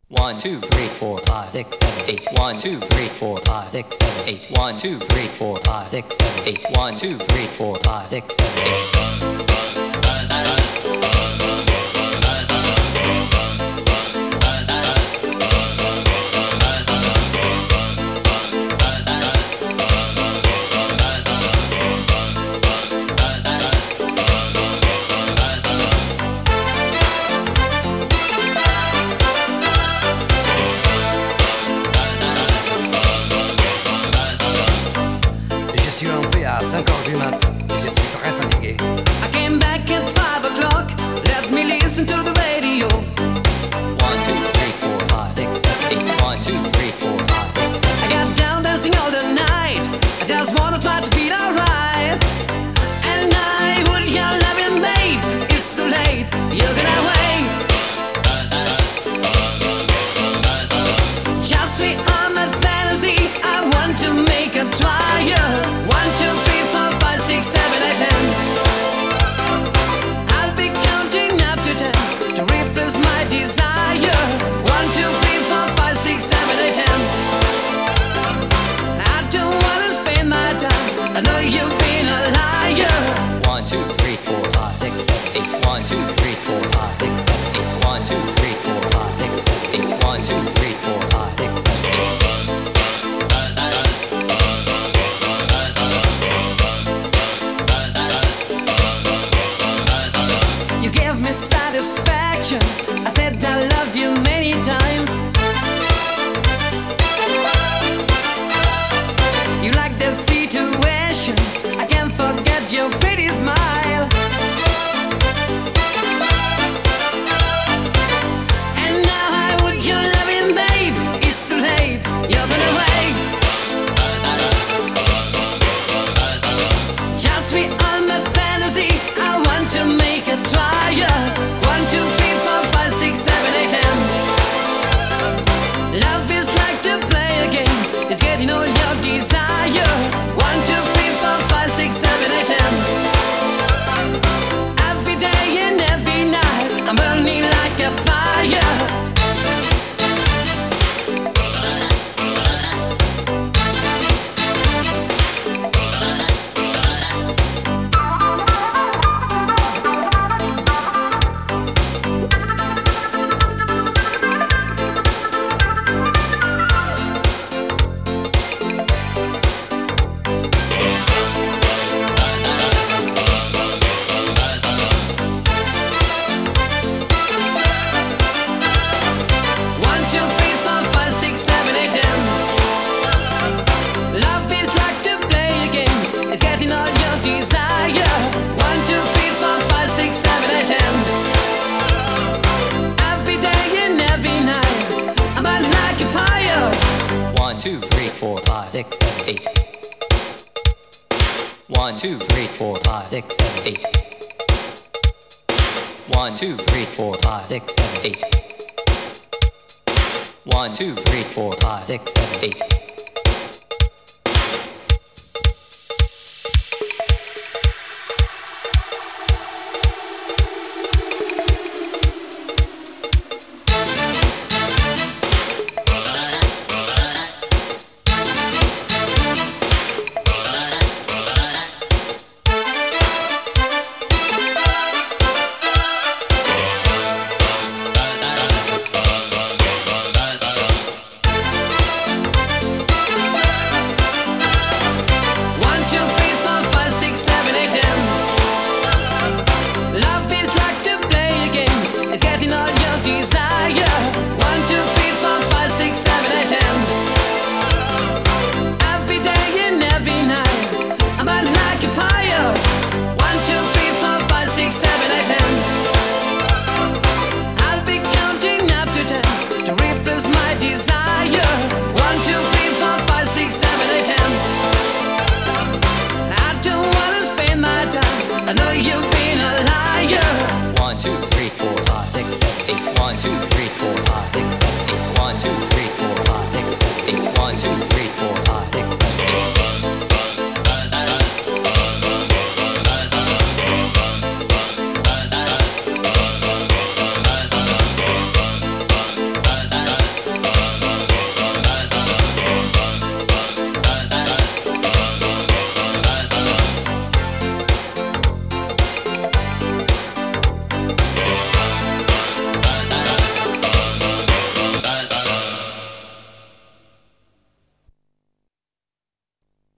One, two, three, four, five, six, seven, eight. One, two, three, four, five, six, seven, eight. One, two, three, four, five, six, seven, eight. One, two, three, four, five, six, seven, eight. Je suis rentré à 5h du mat et je suis très fatigué. I came back at 5 o'clock. Let me listen to the radio. 1, 2, 3, 4, 5, 6, 7, 8. 1, 2, 3, 4, 5, 6, 7, 8. I got down dancing all the night. I just wanna try to feel alright. And I would your loving babe. It's too late. You're gonna wait. Just sweet on my fantasy. I want to make a trial. 1, 2, 3, 4, 5, 6, 7, 8, 10. I'll be counting up to 10 to replace my desire. 1, 2, 3, 4, 5, 6, 7, 8, 10. I don't wanna spend my time. I know you've been a liar. 1, 2, 3, 4, 5, 6, 7, 8. 1, 2, 3, 4, 5, 6, 7, 8. 1, 2, 3, 4, 5, 6, 7, 8. 1, 2, 3, 4, 5, 6, 7, 8. You gave me satisfaction. I said I love you many times. You like the situation. I can't forget your pretty smile. And now I would your loving babe. It's too late. You're gonna wait. Just be on my fantasy. I want to make a trial. 1, 2, 3, 4, 5, 6, 7, 8, 10. Love is like to play a game. It's getting all your desire. 1, 2, 3, 4, 5, 6, 7, 8, 10. Every day and every night, I'm burning like a fire. Two, three, four, five, six, seven, eight. 1, 2, 3, 4, 5, 6, 7, 8. 1, 2, 3, 4, 5, 6, 7, 8. 1, 2, 3, 4, 5, 6, 7, 8. I know you've been a liar. 1, 2, 3, 4, 5, 6, 7, 8. 1, 2, 3, 4, 5, 6, 7,